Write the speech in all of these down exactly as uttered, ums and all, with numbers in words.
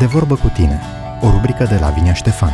De vorbă cu tine, o rubrică de Lavinia Ștefan.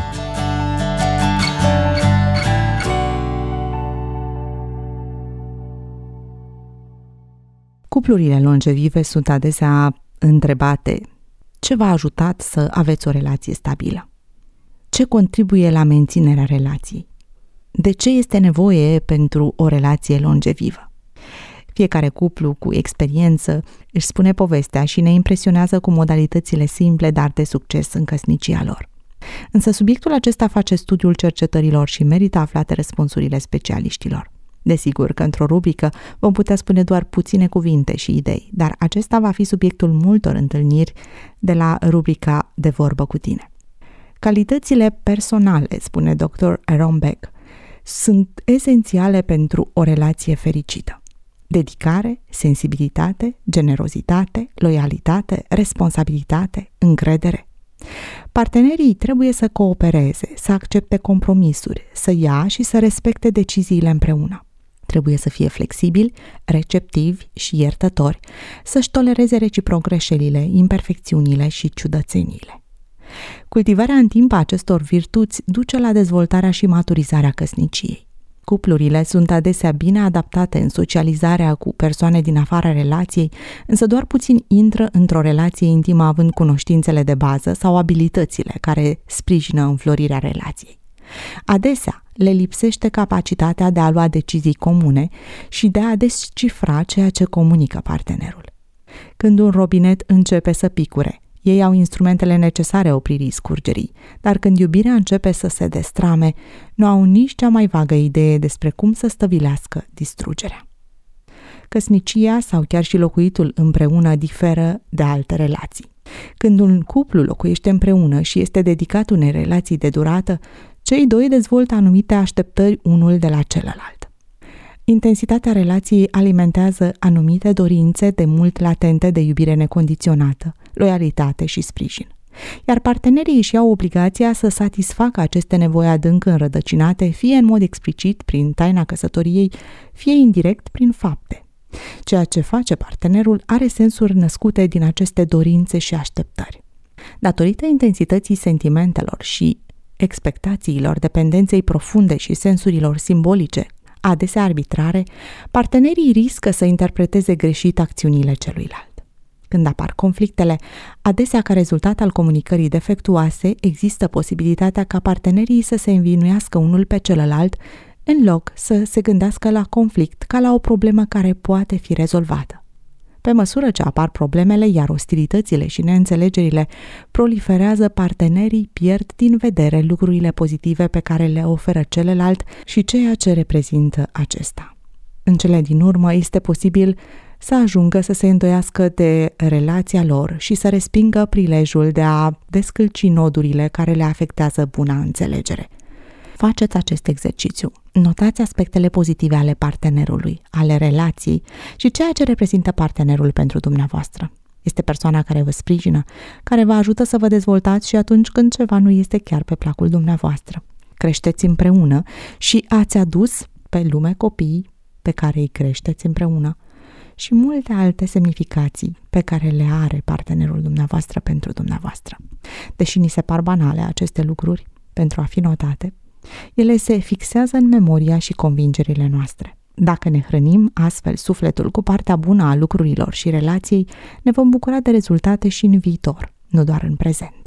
Cuplurile longevive sunt adesea întrebate: ce v-a ajutat să aveți o relație stabilă? Ce contribuie la menținerea relației? De ce este nevoie pentru o relație longevivă? Fiecare cuplu cu experiență își spune povestea și ne impresionează cu modalitățile simple, dar de succes în căsnicia lor. Însă subiectul acesta face studiul cercetărilor și merită aflate răspunsurile specialiștilor. Desigur că într-o rubrică vom putea spune doar puține cuvinte și idei, dar acesta va fi subiectul multor întâlniri de la rubrica De vorbă cu tine. Calitățile personale, spune doctor Aaron Beck, sunt esențiale pentru o relație fericită. Dedicare, sensibilitate, generozitate, loialitate, responsabilitate, încredere. Partenerii trebuie să coopereze, să accepte compromisuri, să ia și să respecte deciziile împreună. Trebuie să fie flexibili, receptivi și iertători, să-și tolereze reciproc greșelile, imperfecțiunile și ciudățeniile. Cultivarea în timp a acestor virtuți duce la dezvoltarea și maturizarea căsniciei. Cuplurile sunt adesea bine adaptate în socializarea cu persoane din afara relației, însă doar puțin intră într-o relație intimă având cunoștințele de bază sau abilitățile care sprijină înflorirea relației. Adesea le lipsește capacitatea de a lua decizii comune și de a descifra ceea ce comunică partenerul. Când un robinet începe să picure, ei au instrumentele necesare opririi scurgerii, dar când iubirea începe să se destrame, nu au nici cea mai vagă idee despre cum să stăvilească distrugerea. Căsnicia sau chiar și locuitul împreună diferă de alte relații. Când un cuplu locuiește împreună și este dedicat unei relații de durată, cei doi dezvoltă anumite așteptări unul de la celălalt. Intensitatea relației alimentează anumite dorințe de mult latente de iubire necondiționată, loialitate și sprijin. Iar partenerii își iau obligația să satisfacă aceste nevoi adânc înrădăcinate, fie în mod explicit prin taina căsătoriei, fie indirect prin fapte. Ceea ce face partenerul are sensuri născute din aceste dorințe și așteptări. Datorită intensității sentimentelor și expectațiilor, dependenței profunde și sensurilor simbolice, adesea arbitrare, partenerii riscă să interpreteze greșit acțiunile celuilalt. Când apar conflictele, adesea ca rezultat al comunicării defectuoase, există posibilitatea ca partenerii să se învinuiască unul pe celălalt, în loc să se gândească la conflict ca la o problemă care poate fi rezolvată. Pe măsură ce apar problemele, iar ostilitățile și neînțelegerile proliferează, partenerii pierd din vedere lucrurile pozitive pe care le oferă celălalt și ceea ce reprezintă acesta. În cele din urmă, este posibil să ajungă să se îndoiască de relația lor și să respingă prilejul de a descălci nodurile care le afectează buna înțelegere. Faceți acest exercițiu. Notați aspectele pozitive ale partenerului, ale relației și ceea ce reprezintă partenerul pentru dumneavoastră. Este persoana care vă sprijină, care vă ajută să vă dezvoltați și atunci când ceva nu este chiar pe placul dumneavoastră. Creșteți împreună și ați adus pe lume copiii pe care îi creșteți împreună și multe alte semnificații pe care le are partenerul dumneavoastră pentru dumneavoastră. Deși ni se par banale aceste lucruri, pentru a fi notate, ele se fixează în memoria și convingerile noastre. Dacă ne hrănim astfel sufletul cu partea bună a lucrurilor și relației, ne vom bucura de rezultate și în viitor, nu doar în prezent.